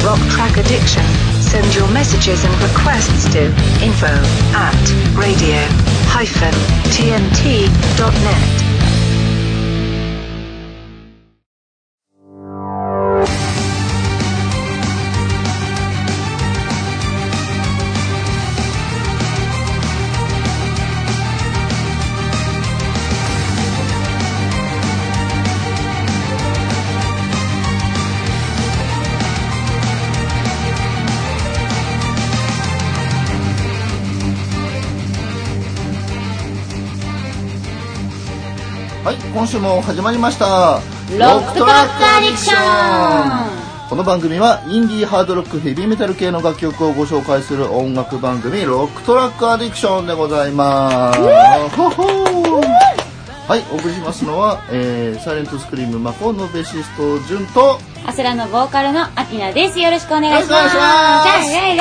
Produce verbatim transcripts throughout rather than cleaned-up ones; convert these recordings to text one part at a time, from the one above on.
Rock Track Addiction. Send your messages and requests to info at radio dash t n t dot net. はい、今週も始まりましたロックトラックアディクション。 この番組はインディーハードロックヘビーメタル系の楽曲をご紹介する音楽番組ロックトラックアディクションでございます。はい、お送りしますのは、えー、サイレントスクリームマコのベーシストジュンとアスラのボーカルのアキナです。よろしくお願いします。 よろしくお願いします。 はい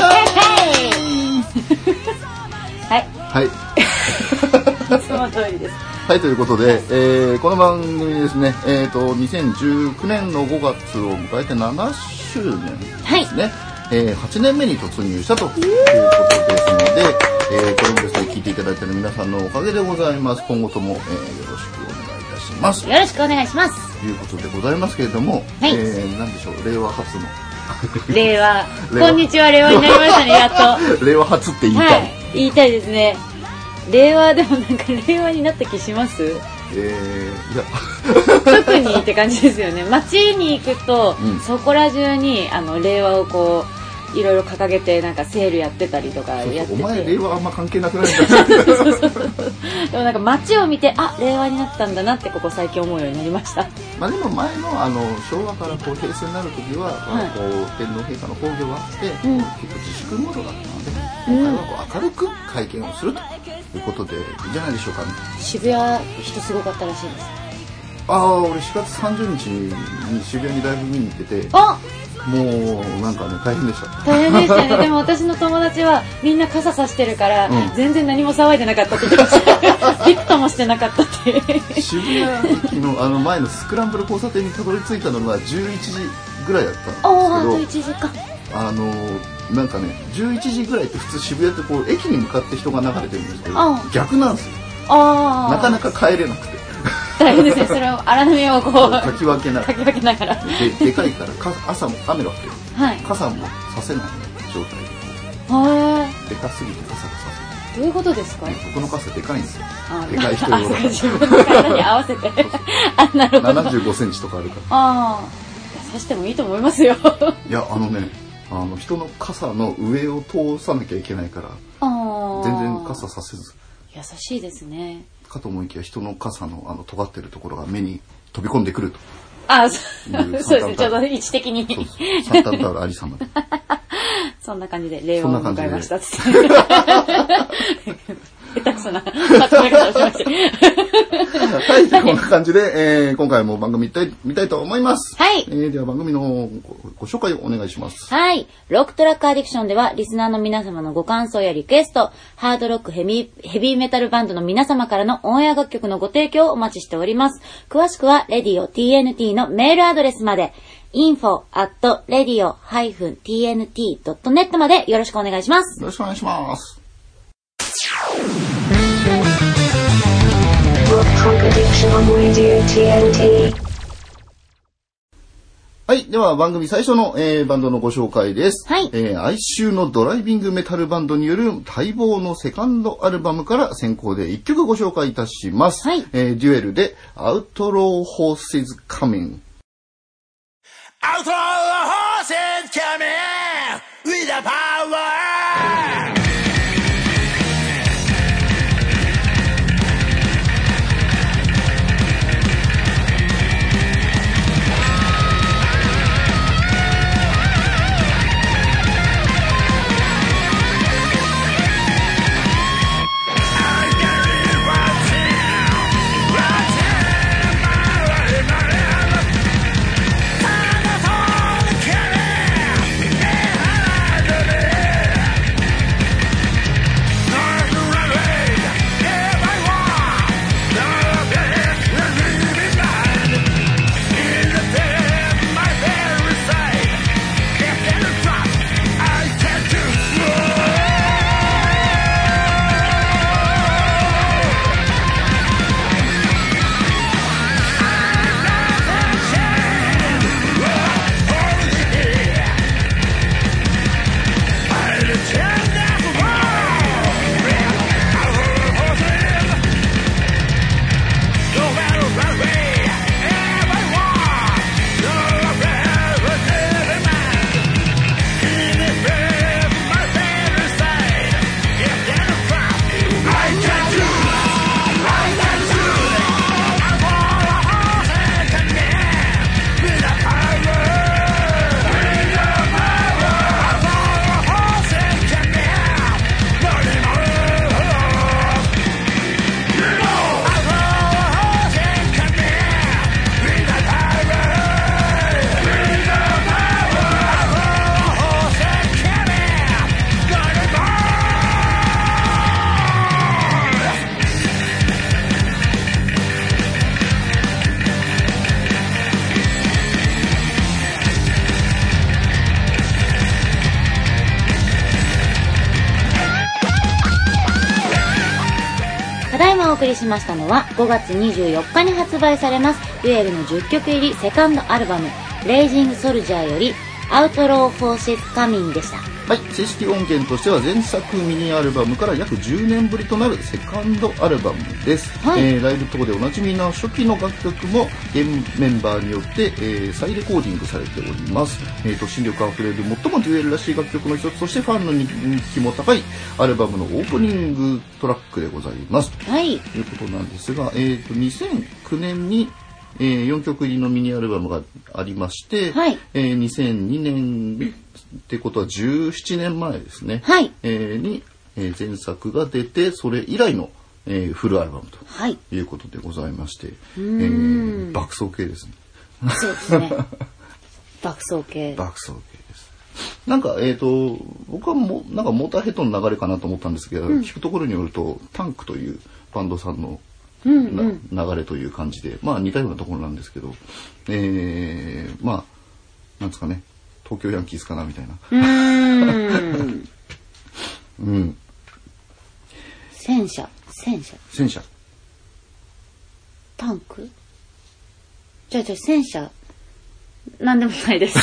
はい、 いつも通りです。 はい、ということで、えー、この番組ですね、えーと、にせんじゅうきゅうねんのごがつを迎えてななしゅうねんですね、はい、えー、はちねんめに突入したということですので、えー、これもですね、聞いていただいている皆さんのおかげでございます。今後とも、えー、よろしくお願いいたします。 よろしくお願いします。 ということでございますけれども、はい、えー、なんでしょう、令和初の令和こんにちは、令和になりましたね、やっと令和初って言いたい、はい、 言いたいですね。令和でもなんか令和になった気します？ えー、いや特にって感じですよね。街に行くと、うん、そこら中にあの令和をこういろいろ掲げてなんかセールやってたりとかやってて、 そうそう、お前令和あんま関係なくないんだそうそうそうでもなんか街を見て、あ、令和になったんだなってここ最近思うようになりました。 まあでも前のあの昭和からこう平成になる時は、はい、こう天皇陛下の崩御があって、うん、結構自粛モードだったので、今回はこう明るく会見をするということでいいんじゃないでしょうかね。 渋谷人すごかったらしいです。 ああ、俺しがつさんじゅうにちに渋谷にライブ見に行ってて、 あ、 もうなんかね大変でした。 大変でしたね。でも私の友達はみんな傘さしてるから、うん、全然何も騒いでなかったって言ってました。ビクともしてなかったって渋谷駅のあの前のスクランブル交差点にたどり着いたのがじゅういちじぐらいだったんですけど、 あといちじかん、 あのなんかねじゅういちじぐらいって普通渋谷ってこう駅に向かって人が流れてるんですけど、逆なんですよ。あ、なかなか帰れなくて大変ですね。それを荒波をこうかき分けながら、 かき分けながらで, でかいからか朝も雨が降ってる、はい、傘もさせない状態で、でかすぎて傘がさせない。 どういうことですか？ 僕の傘でかいんですよ。でかい人用だから自分の体に合わせてあ、なるほど。 ななじゅうごセンチとかあるから、 ああ、さしてもいいと思いますよ。 いや、あのね、あの人の傘の上を通さなきゃいけないから、あ、全然傘させず。 優しいですね。 かと思いきや人の傘のあの尖ってるところが目に飛び込んでくると。 あ、そうですね。ちょうど位置的に。 そうそう、サンタンタウルありさまで。 そんな感じで令和を迎えましたっつって。下手くそなまとめ方をしました。 はい、こんな感じで、えー、今回も番組見たい見たいと思います。 はい。 えー、では番組のご、ご紹介をお願いします。 はい。ロックトラックアディクションではリスナーの皆様のご感想やリクエスト、ハードロックヘビー、ヘビーメタルバンドの皆様からのオンエア楽曲のご提供をお待ちしております。詳しくは レディオ ティーエヌティー のメールアドレスまで、インフォ アット レディオ ダッシュ ティーエヌティー ドットネット までよろしくお願いします。 よろしくお願いします。はい、では番組最初の、えー、バンドのご紹介です。 はい。 えー、哀愁のドライビングメタルバンドによる待望のセカンドアルバムから先行でいっきょくご紹介いたします。 はい。 えー、デュエルでアウトローホーセズカミン。 アウトローホーセズカミン with the power。ただ今お送りしましたのはごがつにじゅうよっかに発売されますデュエルのじゅっきょく入りセカンドアルバムレイジングソルジャーよりアウトローフォーシスカミンでした。 はい、正式音源としては前作ミニアルバムから約じゅうねんぶりとなるセカンドアルバムです、はい。えー、ライブ等でおなじみの初期の楽曲も現メンバーによって、えー、再レコーディングされております。えー、突進力あふれる最もデュエルらしい楽曲の一つとしてファンの人気も高いアルバムのオープニングトラックでございます、 はい、 ということなんですが、えー、とにせんきゅうねんにえー、よんきょく入りのミニアルバムがありまして、 はい、 えー、にせんにねんってことはじゅうななねんまえですね、 はい、 えー、に、えー、前作が出てそれ以来の、えー、フルアルバムということでございまして、はい、えー、爆走系ですね。 そうですね。爆走系。 爆走系です。なんかえっ、ー、と僕はもなんかモーターヘッドの流れかなと思ったんですけど、うん、聞くところによるとタンクというバンドさんのうんうん、流れという感じでまあ似たようなところなんですけど、えー、まあなんですかね東京ヤンキースかなみたいな。うーん。うん。 戦車戦車戦車タンクじゃあじゃあ戦車なんでもないです。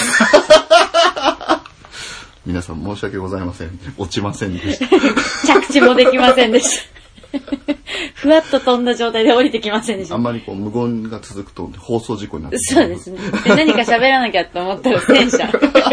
皆さん申し訳ございません。落ちませんでした。 着地もできませんでした。ふわっと飛んだ状態で降りてきませんでした。 あんまりこう無言が続くと放送事故になってしまう。そうですね。で何か喋らなきゃと思ったら戦車。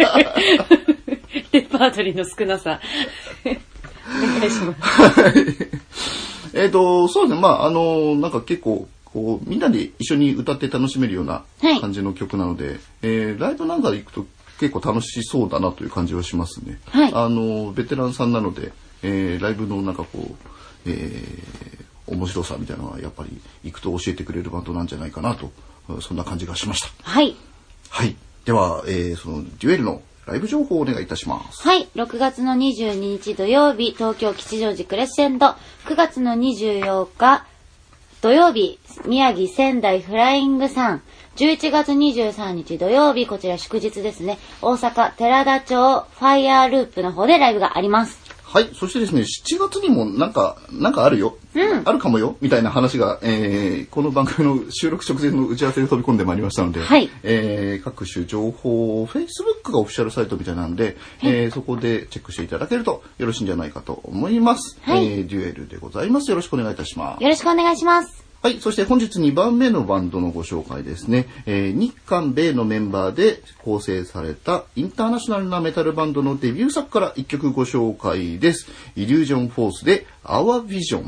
レパートリーの少なさ。お願いします。 はい。えっとそうですね。まああのなんか結構こうみんなで一緒に歌って楽しめるような感じの曲なので、はい、えー、ライブなんかで行くと結構楽しそうだなという感じはしますね。 はい。 あのベテランさんなので、えー、ライブのなんかこう。えー、面白さみたいなのはやっぱり行くと教えてくれるバンドなんじゃないかなとそんな感じがしました。 はいはい。では、えー、そのデュエルのライブ情報をお願いいたします。 はい。ろくがつのにじゅうににち土曜日東京吉祥寺クレッシェンド、くがつのにじゅうよっか土曜日宮城仙台フライングさん、じゅういちがつにじゅうさんにち土曜日こちら祝日ですね、大阪寺田町ファイヤーループの方でライブがあります。 はい。そしてですね、しちがつにもなんか、なんかあるよ。うん、あるかもよ。みたいな話が、えー、この番組の収録直前の打ち合わせで飛び込んでまいりましたので、 はい、 えー、各種情報、Facebook がオフィシャルサイトみたいなんで、はい、えー、そこでチェックしていただけるとよろしいんじゃないかと思います。はい、えー、デュエルでございます。よろしくお願いいたします。 よろしくお願いします。 はい。そして本日にばんめのバンドのご紹介ですね。えー、日韓米のメンバーで構成されたインターナショナルなメタルバンドのデビュー作からいっきょくご紹介です。イリュージョンフォースで Our Vision。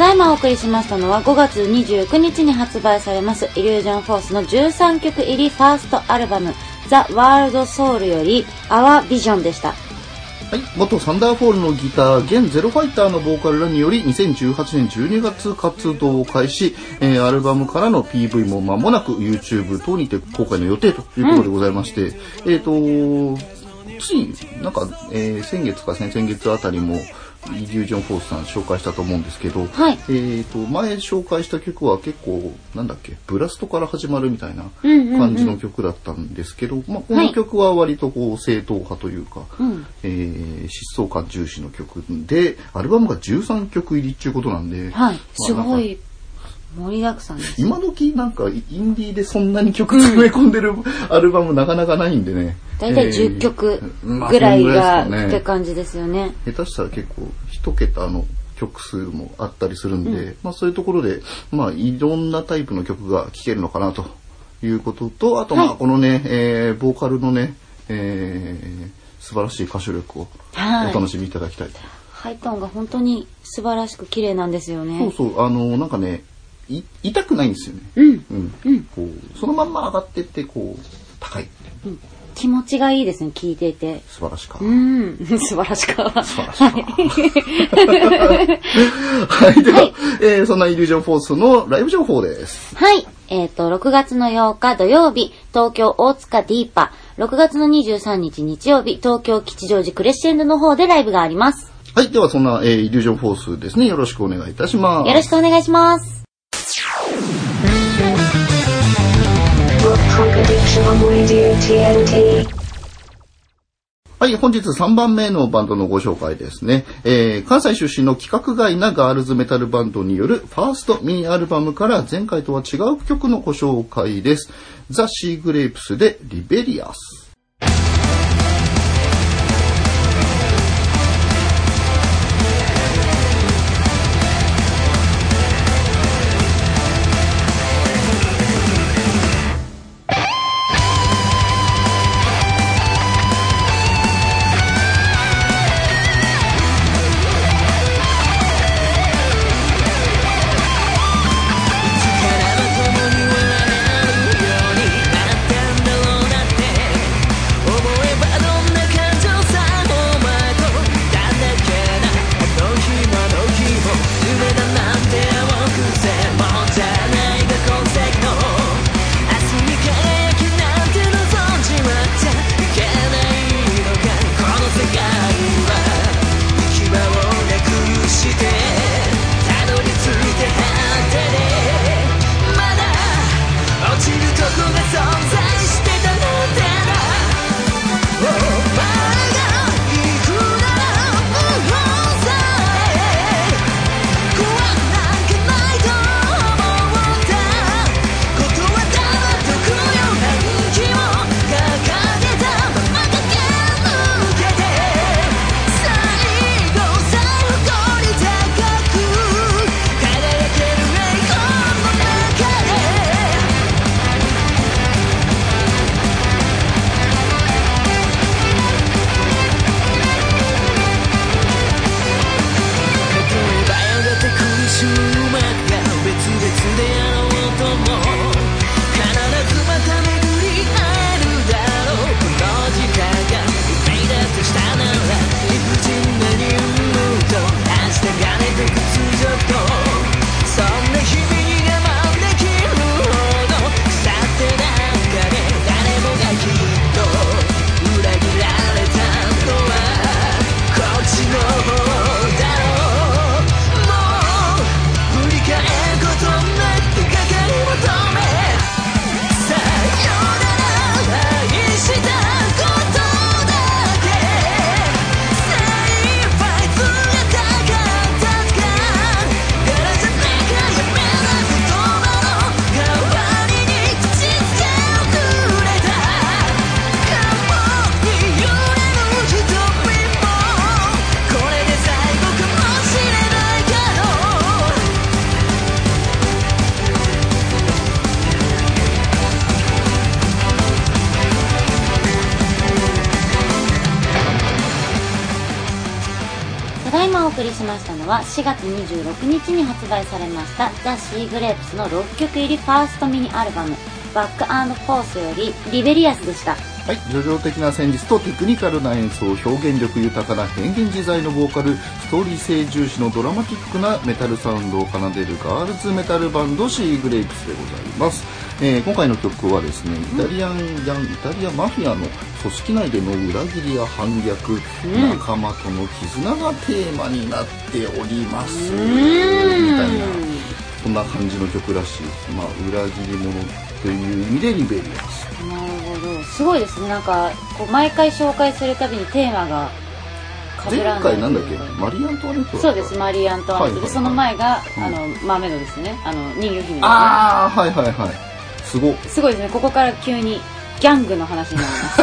だいまお送りしましたのはごがつにじゅうくにちに発売されますイリュージョンフォースのじゅうさんきょく入りファーストアルバムザ・ワールドソウルより Our Vision でした。 はい、元サンダーフォールのギター現ゼロファイターのボーカルらによりにせんじゅうはちねんじゅうにがつ活動を開始、えー、アルバムからの ピーブイ も間もなく YouTube 等にて公開の予定ということでございまして、うん、えっ、ー、とついなんか、えー、先月か先々月あたりもイリュージョンフォースさん紹介したと思うんですけど、 はい、 えー、と前紹介した曲は結構なんだっけブラストから始まるみたいな感じの曲だったんですけど、うんうんうん、まあ、この曲は割とこう正統派というか、はい、えー、疾走感重視の曲でアルバムがじゅうさんきょく入りっていうことなんで、 はい、すごい盛りだくさんです。 今時なんかインディーでそんなに曲詰め込んでる、うん、アルバムなかなかないんでね。 だいたいじゅっきょくぐらいが、まあ、って感じですよね。 下手したら結構一桁の曲数もあったりするんで、うん、まあそういうところでまあいろんなタイプの曲が聴けるのかなということと、あとまあこのね、はい、えー、ボーカルのね、えー、素晴らしい歌唱力をお楽しみいただきたいと。 ハイトーンが本当に素晴らしく綺麗なんですよね。 そうそう、あのなんかね。い痛くないんですよね、 うんうんうん、 こうそのまんま上がってってこう高い、 うん、気持ちがいいですね、聞いていて。 素晴らしか、 うん、素晴らしか素晴らしかはい、では、はい、えー、そんなイリュージョンフォースのライブ情報です。 はい、えっとろくがつのようか土曜日東京大塚ディーパ、ろくがつのにじゅうさんにち日曜日東京吉祥寺クレッシェンドの方でライブがあります。 はい、ではそんな、えー、イリュージョンフォースですね、よろしくお願いいたします。 よろしくお願いします。 はい、本日さんばんめのバンドのご紹介ですね、えー、関西出身の規格外なガールズメタルバンドによるファーストミニアルバムから前回とは違う曲のご紹介です。ザ・シーグレープスでリベリアス。 今お送りしましたのはしがつにじゅうろくにちに発売されましたザ・シーグレープスのろっきょく入りファーストミニアルバムバック&フォースよりリベリアスでした。 はい、叙情的な旋律とテクニカルな演奏、表現力豊かな変幻自在のボーカル、ストーリー性重視のドラマティックなメタルサウンドを奏でるガールズメタルバンドシーグレープスでございます。えー、今回の曲はですね、イタリアンヤンイタリアマフィアの組織内での裏切りや反逆、うん、仲間との絆がテーマになっておりますみたいな、そんな感じの曲らしい。まあ裏切り者という意味でリベリアス。 なるほど、すごいですね。なんかこう毎回紹介するたびにテーマが被らない。 前回なんだっけ、マリー・アントワネット。 そうです、マリー・アントワネット、はいはいはい、その前が、うん、あのマーメイドですね、あの人魚姫、ね、 ああはいはいはい、すごすごいですね。ここから急にギャングの話になります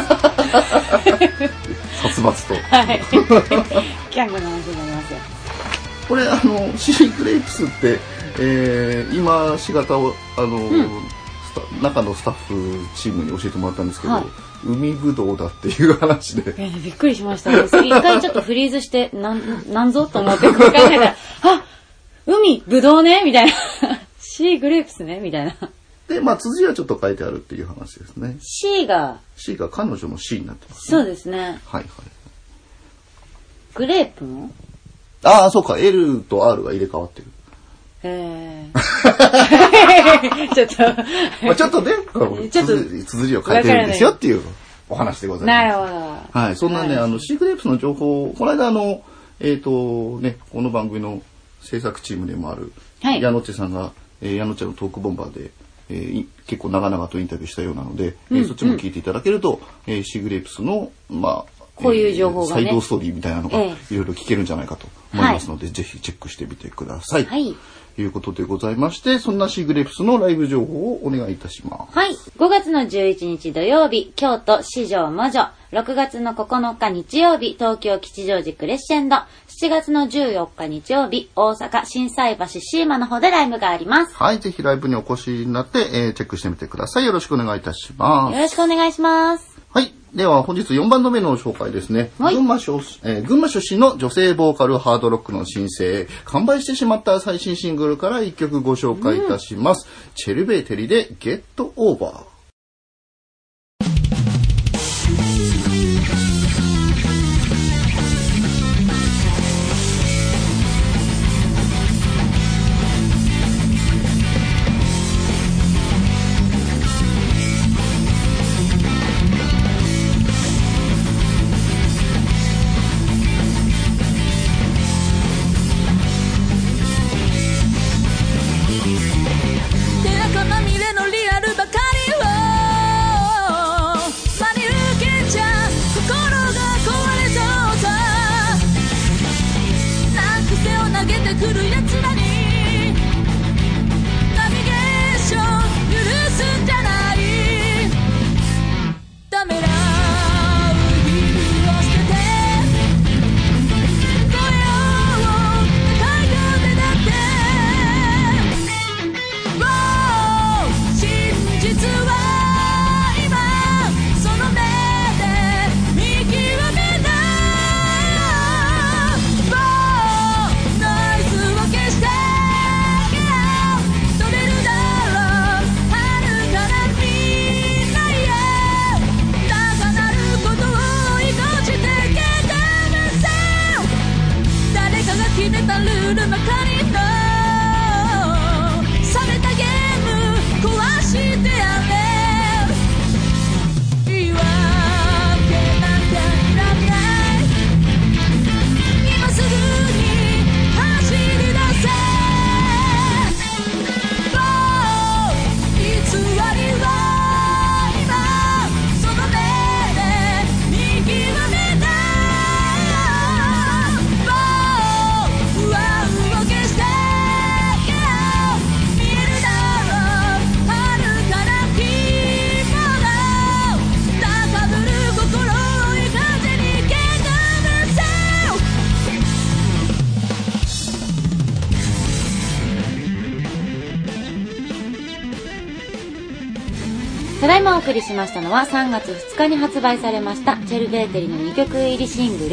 殺伐とはいギャングの話になりますよ。 これあのシーグレープスって、えー、今しがたをあの、うん、中のスタッフチームに教えてもらったんですけど、はい、海ぶどうだっていう話で、 えー、びっくりしましたね。一回ちょっとフリーズしてなんなんぞと思って考えたらあ海ぶどうねみたいなシーグレープスねみたいなで、まあ辻はちょっと書いてあるっていう話ですね。 C が C が彼女の C になってます、 ね、そうですね。 はいはい。 グレープもああそうか、 L と R が入れ替わってる。 へーちょっとまあちょっとねちょっと綴りを書いてるんですよっていうお話でございます。 なるほど。 はい、そんなね、あのシーグレープスの情報、この間あのえっ、ー、とねこの番組の制作チームでもある、はい、ヤノッチェさんが、えー、ヤノッチェのトークボンバーで、えー、結構長々とインタビューしたようなので、うんえー、そっちも聞いていただけると、うんえー、シーグレープスのまあこういう情報がね、 サイドストーリーみたいなのがいろいろ聞けるんじゃないかと思いますので、ええ、ぜひチェックしてみてください。はい。ということでございまして、そんなシーグレープスのライブ情報をお願いいたします。 はい。ごがつのじゅういちにち土曜日、京都四条魔女。ろくがつのここのか日曜日、東京吉祥寺クレッシェンド。しちがつのじゅうよっか日曜日、大阪心斎橋シーマの方でライブがあります。 はい。ぜひライブにお越しになって、えー、チェックしてみてください。よろしくお願いいたします。 よろしくお願いします。 はい。では本日よんばんめの紹介ですね。群馬出、えー、群馬出身の女性ボーカルハードロックの新星、完売してしまった最新シングルからいっきょくご紹介いたします。うん、チェルベーテリでゲットオーバー。 ただいまお送りしましたのはさんがつふつかに発売されましたチェルベーテリのにきょく入りシングル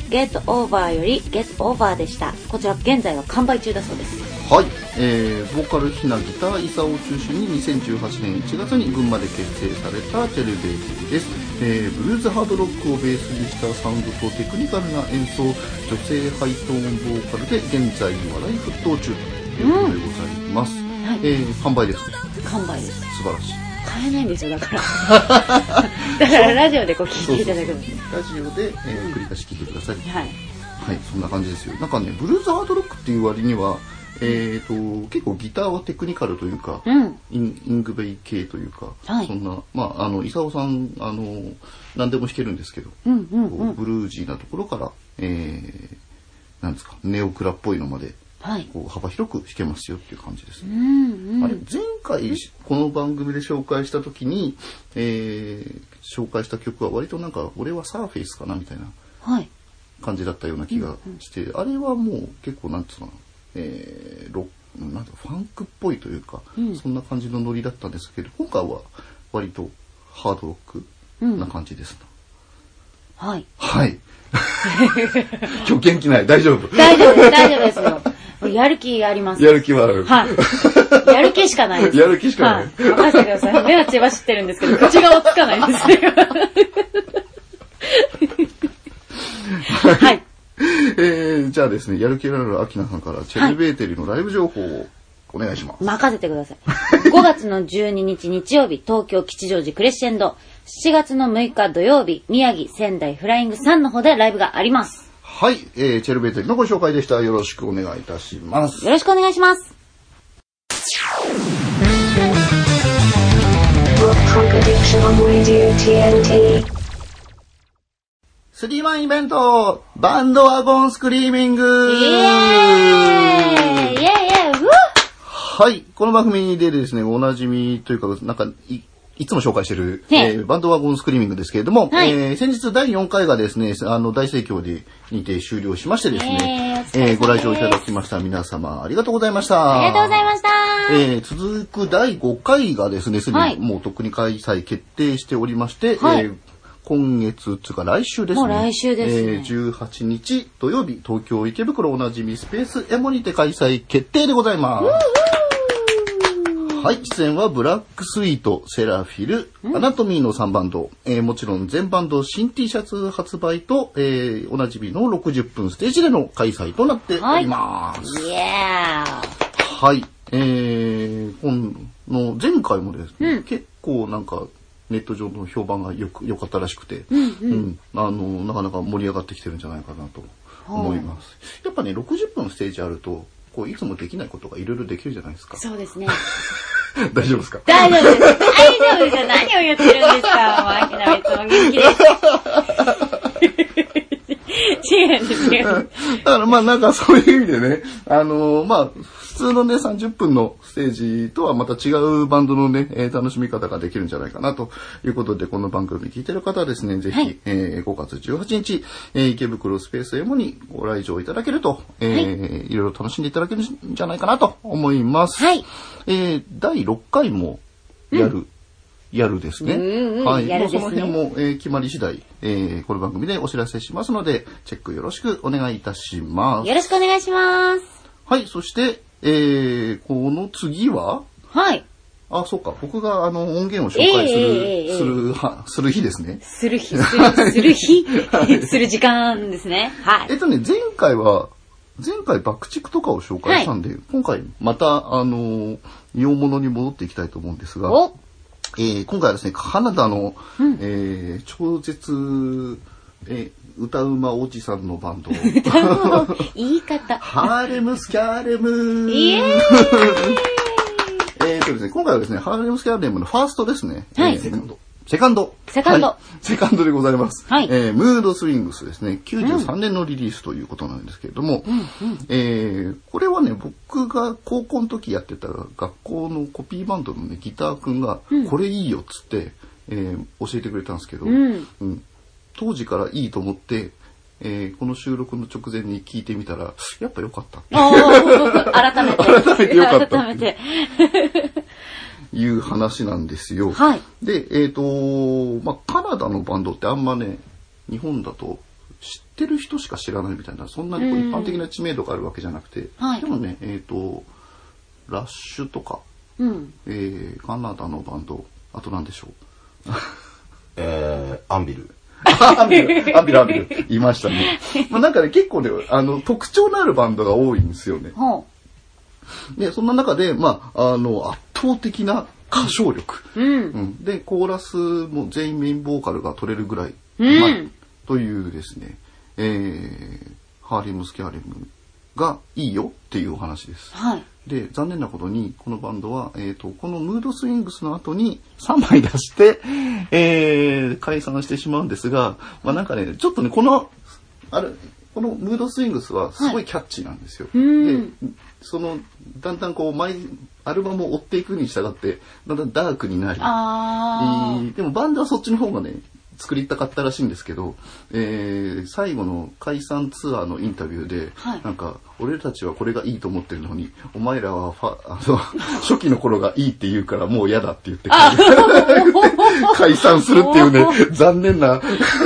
Get Over より Get Over でした。こちら現在は完売中だそうです。 はい、えー、ボーカルひなギターイサオを中心ににせんじゅうはちねんいちがつに群馬で結成されたチェルベイティです。えー、ブルーズハードロックをベースにしたサウンドとテクニカルな演奏、女性ハイトーンボーカルで現在話題沸騰中ということでございます。うん、はい、えー、完売です。 完売です。 素晴らしい。 買えないんですよ、だからだからラジオでこう聞いていただくんです。 ラジオで、えー、繰り返し聞いてください。 はい、 はい、そんな感じですよ。なんかね、ブルーズハードロックっていう割にはえー、と結構ギターはテクニカルというか、うん、イン, イングベイ系というか、はい、そんなまああのイサオさんあの何でも弾けるんですけど、うんうんうん、ブルージーなところから、えー、なんですかネオクラっぽいのまで、はい、こう幅広く弾けますよっていう感じですね。うんうん、あれ前回この番組で紹介した時に、えー、紹介した曲は割となんか俺はサーフェイスかなみたいな感じだったような気がして、うんうん、あれはもう結構なんつうのかな。えー、ロなんてファンクっぽいというか、うん、そんな感じのノリだったんですけど、今回は割とハードロックな感じですな、うん、はいはい今日元気ない大丈夫大丈夫です大丈夫ですよやる気あります。 やる気はある、はい、 やる気しかないです。 やる気しかない、 はい、任せてください。目は血走ってるんですけど口が追っつかないんですよはいえー、じゃあですね、やる気のあるアキナさんからチェルベーテリのライブ情報をお願いします。 はい、任せてください。ごがつのじゅうににち日曜日、東京吉祥寺クレッシェンド。しちがつのむいか土曜日、宮城仙台フライングさんの方でライブがあります。 はい、えー、チェルベーテリのご紹介でした。よろしくお願いいたします。 よろしくお願いします。 スリーマンイベントバンドワゴンスクリーミングイエーイイエーイイエーイはい、この番組でですね、おなじみというか、なんかい、いつも紹介している、えー、バンドワゴンスクリーミングですけれども、はい、えー、先日だいよんかいがですね、あの大盛況でにて終了しましてですね、えーえー、ご来場いただきました皆様ありがとうございました。 ありがとうございました。 えー、続くだいごかいがですね、すでにもうとっくに開催決定しておりまして、はい、えー今月つか来週ですね。 もう来週ですね。 えー、じゅうはちにち土曜日、東京池袋おなじみスペースエモにて開催決定でございます。はい、出演はブラックスイート、セラフィル、アナトミーのさんバンド、えー、もちろん全バンド新 T シャツ発売と、えー、おなじみのろくじゅっぷんステージでの開催となっております。はい、yeah. はい、えー、今の前回もですね、うん、結構なんかネット上の評判がよく良かったらしくて、うんうんうん、あのなかなか盛り上がってきてるんじゃないかなと思います。やっぱねろくじゅっぷんステージあるとこういつもできないことがいろいろできるじゃないですか。 そうですね。 大丈夫ですか？ 大丈夫です。大丈夫です。何を言ってるんですか？もうアキナはいつも元気です。違うんですよ。 だからまあなんかそういう意味でね、あのー、まあ普通のねさんじゅっぷんのステージとはまた違うバンドのね、えー、楽しみ方ができるんじゃないかなということで、この番組聞いてる方はですね、ぜひ、はい、えー、ごがつじゅうはちにち、えー、池袋スペースエモにご来場いただけると、えーはい、いろいろ楽しんでいただけるんじゃないかなと思います。はい、えー、だいろっかいもやる、うんやるですね。うんうん、はい。もうその辺も、えー、決まり次第、えー、この番組でお知らせしますので、チェックよろしくお願いいたします。 よろしくお願いします。 はい。そして、えー、この次ははい。 あ、そうか。僕があの音源を紹介する、えー、する、は、する日ですね。 する日、する、する日、はい、する時間ですね。はい。 えっとね、前回は、前回爆竹とかを紹介したんで、はい、今回また、あの、洋物に戻っていきたいと思うんですが、おえー、今回はですね、カナダの、うんえー、超絶、えー、歌うまおじさんのバンド。 言い方。 ハーレムスキャーレムイエーイえーとですね、今回はですね、ハーレムスキャーレムのファーストですね。 はい。 えー、セカンド。セカンド。 セカンド。はい、 セカンドでございます。 はい。 えー、ムードスイングスですね。きゅうじゅうさんねんのリリースということなんですけれども、うんうん、えー、これはね、僕が高校の時やってた学校のコピーバンドのね、ギターくんが、うん、これいいよっつって、えー、教えてくれたんですけど、うんうん、当時からいいと思って、えー、この収録の直前に聞いてみたら、やっぱ良かった。 改めて。 改めて良かった。 改めて。 いう話なんですよ。 はい。 で、えっと、まあ、カナダのバンドってあんまね、日本だと知ってる人しか知らないみたいな、そんなにこう一般的な知名度があるわけじゃなくて、 はい、 でもね、えっと、ラッシュとか、うん、えー、カナダのバンド、あと何でしょう。 えー、アンビル。 アンビル、アンビル、アンビル、いましたね。まあなんかね、結構ね、あの、特徴のあるバンドが多いんですよね。で、そんな中で、まあ、あの、圧倒的な歌唱力。うんうん、で、コーラスも全員メインボーカルが取れるぐらい、うまいというですね、えー、ハーレムスキャーレムがいいよっていうお話です。はい。で、残念なことに、このバンドは、えっと、このムードスイングスの後にさんまい出して、えー、解散してしまうんですが、まあなんかね、ちょっとね、この、あれ、このムードスイングスはすごいキャッチーなんですよ。はい、で、その、だんだんこう、毎、アルバムを追っていくに従って、だんだんダークになり、あー、でもバンドはそっちの方がね、作りたかったらしいんですけど、えー、最後の解散ツアーのインタビューで、はい、なんか俺たちはこれがいいと思ってるのにお前らはファあの初期の頃がいいって言うからもう嫌だって言って解散するっていうね残念な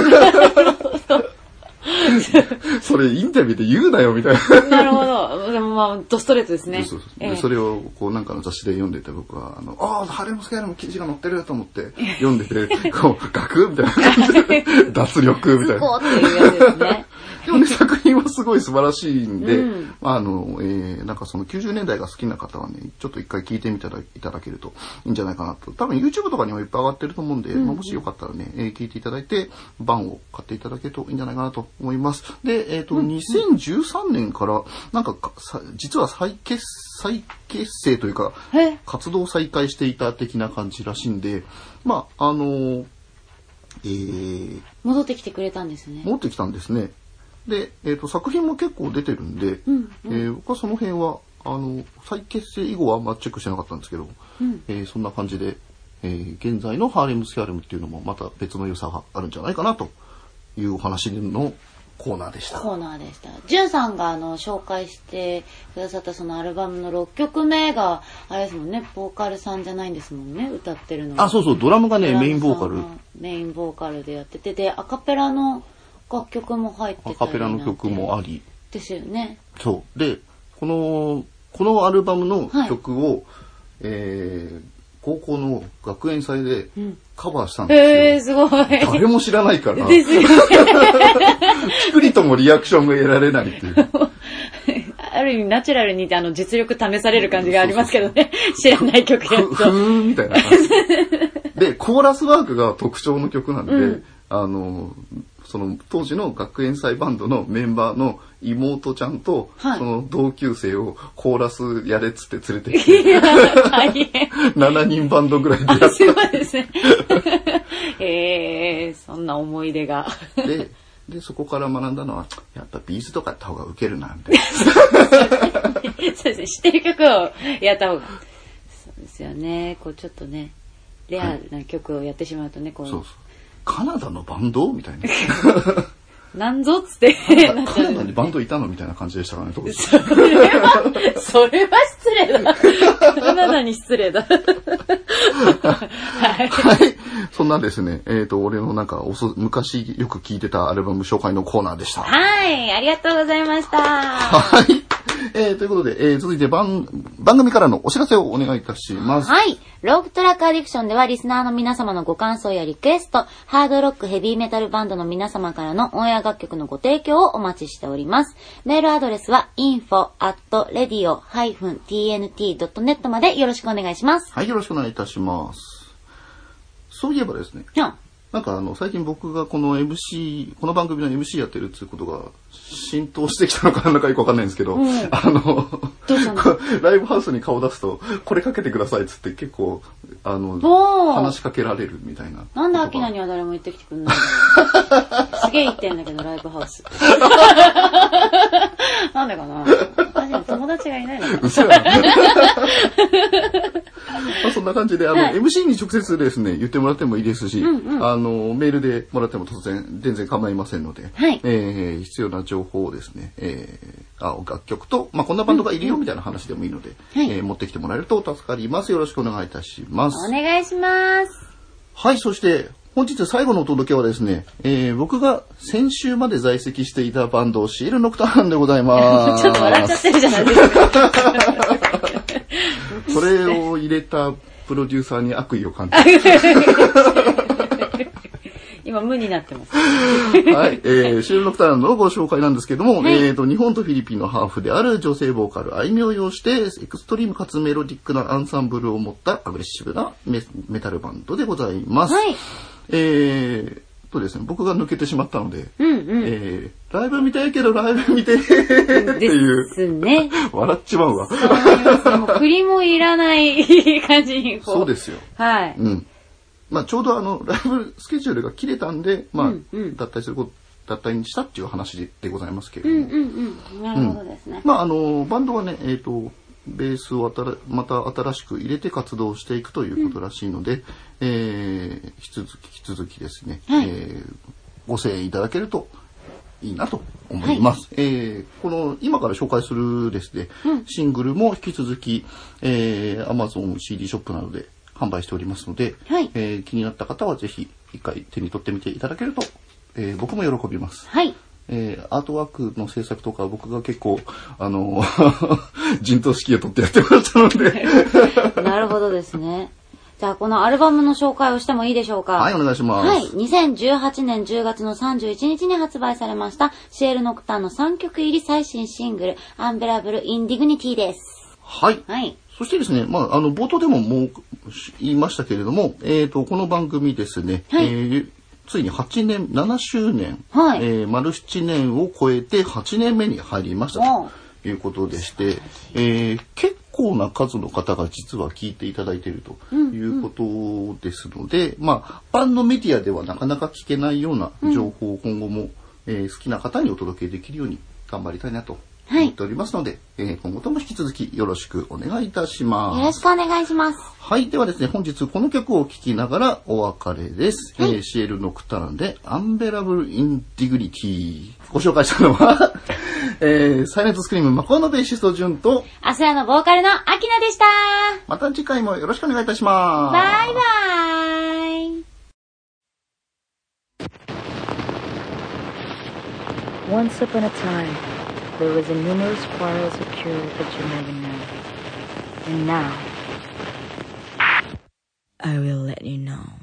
それインタビューで言うなよみたいな。なるほど。でもまあドストレートですね。 そうそうそう。で、えー、それをこうなんかの雑誌で読んでて僕はあのああハレムスキャーレム記事が載ってると思って読んでてこうガクみたいな感じで脱力みたいな。っていうやつですね。でもね作品はすごい素晴らしいんで、うん、あの、えー、なんかそのきゅうじゅうねんだいが好きな方はねちょっと一回聞いてみたらいただけるといいんじゃないかなと。多分 YouTube とかにもいっぱい上がってると思うんで、うんまあ、もしよかったらね、えー、聞いていただいて版を買っていただけるといいんじゃないかなと思います。で、えっと、うん、にせんじゅうさんねんからなんか実は再結再結成というか活動再開していた的な感じらしいんで、まああのー、えー、 戻ってきてくれたんですね。 戻ってきたんですね。で、えっと、作品も結構出てるんで、うんうん、えー、僕はその辺は、あの、再結成以後はあんまチェックしてなかったんですけど、うん、えー、そんな感じで、えー、現在のハーレムスキャーレムっていうのもまた別の良さがあるんじゃないかなというお話のコーナーでした。 コーナーでした。ジュンさんがあの、紹介してくださったそのアルバムのろっきょくめが、あれですもんね、ボーカルさんじゃないんですもんね、歌ってるのは。 あ、そうそう、ドラムがね、メインボーカル。 メインボーカルでやってて、で、アカペラの楽曲も入ってたりアカペラの曲もありですよね。 そうでこのこのアルバムの曲を、はい、えー、高校の学園祭でカバーしたんですよ。うん、えー、すごい。誰も知らないから。ですよね。ピクリともリアクションが得られないっていう。 ある意味ナチュラルにあの実力試される感じがありますけどね。知らない曲やと。 ふーんみたいな感じ。でコーラスワークが特徴の曲なんで、うん、あの。その当時の学園祭バンドのメンバーの妹ちゃんと、はい、その同級生をコーラスやれっつって連れてきてしちにんバンドぐらいでやった。すごいですね。 えー、そんな思い出がで, でそこから学んだのはやっぱビーズとかやった方がウケるなみたいな。 そうですね、知ってる曲をやった方がそうですよね。こうちょっとねレアな曲をやってしまうとね、こう、 そうそうカナダのバンドみたいな。 なんぞっつって。 カナダにバンドいたのみたいな感じでしたからね、当時。 それは、それは失礼だ。カナダに失礼だ。はい。 はい。そんなですね、えっと、俺のなんかおそ、昔よく聴いてたアルバム紹介のコーナーでした。 はい。ありがとうございました。 はい。えー、ということで、えー、続いて番、番組からのお知らせをお願いいたします。 はい。ローグトラックアディクションではリスナーの皆様のご感想やリクエスト、ハードロックヘビーメタルバンドの皆様からのオンエア楽曲のご提供をお待ちしております。メールアドレスは インフォ アット レディオ ティーエヌティー ドットネット までよろしくお願いします。 はい、よろしくお願いいたします。そういえばですね。うん。なんかあの最近僕がこの エムシー この番組の エムシー やってるっていうことが浸透してきたのかなんかよくわかんないんですけど、うん、あのライブハウスに顔出すとこれかけてくださいっつって結構あの話しかけられるみたいな。 なんでアキナには誰も言ってきてくんないの？すげえ言ってんだけどライブハウス。なんでかな。私の友達がいないのかな。嘘やな。 まあそんな感じであの、はい、エムシー に直接ですね言ってもらってもいいですし、うんうん、あのメールでもらっても当然全然構いませんので、はい、えー、必要な情報をですね、えー、あ楽曲と、まあ、こんなバンドがいるよみたいな話でもいいので、うんうん、えー、持ってきてもらえると助かります。よろしくお願いいたします。 お願いします。 はい、そして本日最後のお届けはですね、えー、僕が先週まで在籍していたバンド、シエルノクターンでございます。 ちょっと笑っちゃってるじゃないですか。 それを入れたプロデューサーに悪意を感じる。 今無になってます。 はい、えー、シエルノクターンのご紹介なんですけども、はい、えーと、日本とフィリピンのハーフである女性ボーカル、あいみょを擁して、エクストリームかつメロディックなアンサンブルを持ったアグレッシブな メ, メタルバンドでございます。はい、えーとですね、僕が抜けてしまったので、うんうん、えー、ライブ見たいけどライブ見てっていう。 ですね。 笑っちまうわ。 そうもう振りもいらない感じにこう。 そうですよ。 はい。 うん。まあ、ちょうどあのライブスケジュールが切れたんで、まあ、うんうん、脱退すること脱退にしたっていう話でございますけれども、 うんうんうん、なるほどですね。 うん、まああのバンドはね、えっとベースをあたらまた新しく入れて活動していくということらしいので、うん、えー、引き続き引き続きですね、はい、えー、ご声援いただけるといいなと思います。はい、えー、この今から紹介するですね、うん、シングルも引き続き、えー、Amazon シーディー ショップなどで販売しておりますので、はい、えー、気になった方はぜひ一回手に取ってみていただけると、えー、僕も喜びます。はい。えー、アートワークの制作とか僕が結構あの陣頭指揮を取ってやってましたので。 なるほどですね。じゃあこのアルバムの紹介をしてもいいでしょうか。 はい、お願いします。 はい、にせんじゅうはちねんじゅうがつのさんじゅういちにちに発売されましたシエルノクターンのさんきょく入り最新シングルアンベラブルインディグニティです。 はい。はい。そしてですね、まあ、あの、冒頭でももう言いましたけれども、えっと、この番組ですね、はい、えー、ついにはちねん、ななしゅうねん、はい、えー、丸ななねんを超えてはちねんめに入りましたということでして、えー、結構な数の方が実は聞いていただいているということですので、うんうん、まあ、一般のメディアではなかなか聞けないような情報を今後も、うん、えー、好きな方にお届けできるように頑張りたいなと思っておりますので、はい、えー、今後とも引き続きよろしくお願いいたします。 よろしくお願いします。 はい、ではですね、本日この曲を聴きながらお別れです。はい、えー、シエルノクターンでアンベラブルインディグニティ。ご紹介したのは、えー、サイレントスクリームマコのベーシストジュンとアスヤのボーカルのアキナでした。 また次回もよろしくお願いいたします。 バイバイ。Once upon a time.There was a numerous quarrels occurred that you never know. And now, I will let you know.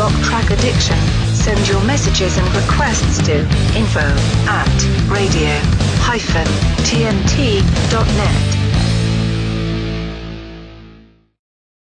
Stop track addiction. Send your messages and requests to info at radio dash t n t dot net.